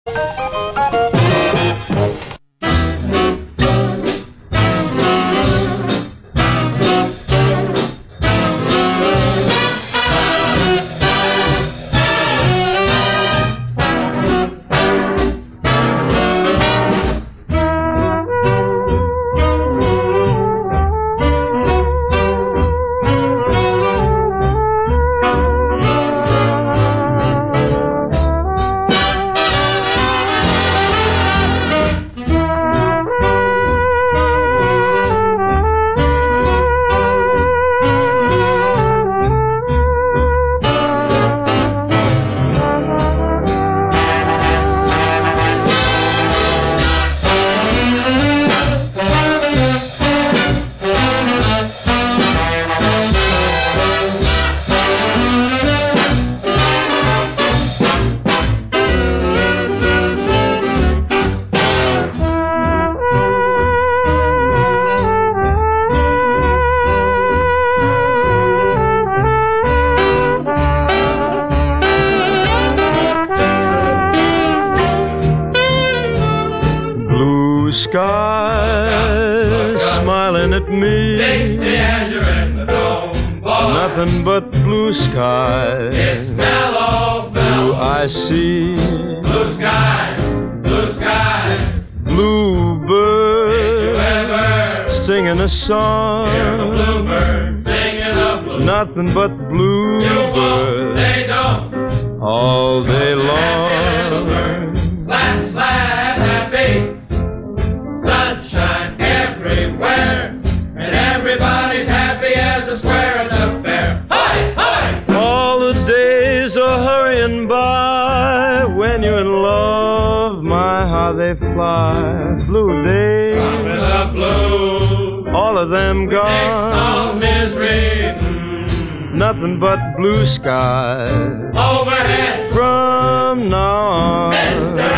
Sky smiling at me, nothing but blue sky. Blue I see, blue sky, bluebird singing a song, nothing but bluebird all day long. By when you're in love, my how they fly. Blue days, blue. All of them gone. Misery, nothing but blue skies overhead from now on.